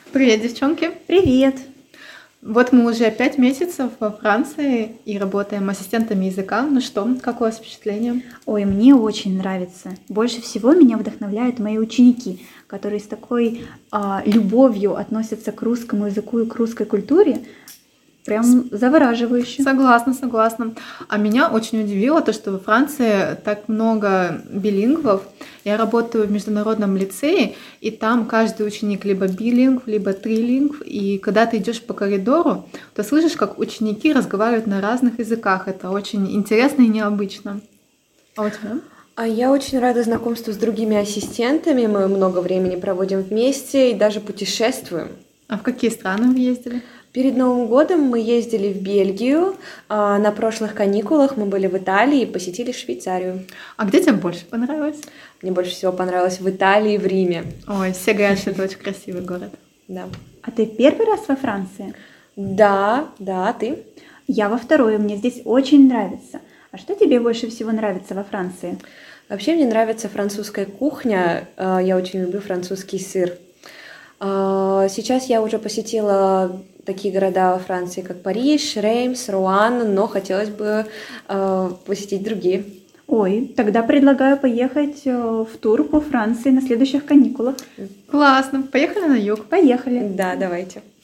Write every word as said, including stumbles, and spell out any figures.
Привет, девчонки! Привет! Вот мы уже пять месяцев во Франции и работаем ассистентами языка. Ну что, как у вас впечатление? Ой, мне очень нравится. Больше всего меня вдохновляют мои ученики, которые с такой а, любовью относятся к русскому языку и к русской культуре. Прям завораживающе. Согласна, согласна. А меня очень удивило то, что во Франции так много билингвов. Я работаю в международном лицее, и там каждый ученик либо билингв, либо трилингв. И когда ты идешь по коридору, то слышишь, как ученики разговаривают на разных языках. Это очень интересно и необычно. А у тебя? А я очень рада знакомству с другими ассистентами. Мы много времени проводим вместе и даже путешествуем. А в какие страны вы ездили? Перед Новым годом мы ездили в Бельгию, а на прошлых каникулах мы были в Италии и посетили Швейцарию. А где тебе больше понравилось? Мне больше всего понравилось в Италии и в Риме. Ой, все говорят, что это очень красивый город. Да. А ты первый раз во Франции? Да, да, ты? Я во второй, мне здесь очень нравится. А что тебе больше всего нравится во Франции? Вообще мне нравится французская кухня. а, Я очень люблю французский сыр. А, Сейчас я уже посетила такие города во Франции, как Париж, Реймс, Руан, но хотелось бы а, посетить другие. Ой, тогда предлагаю поехать э, в тур по Франции на следующих каникулах. Классно. Поехали на юг. Поехали! Да, давайте.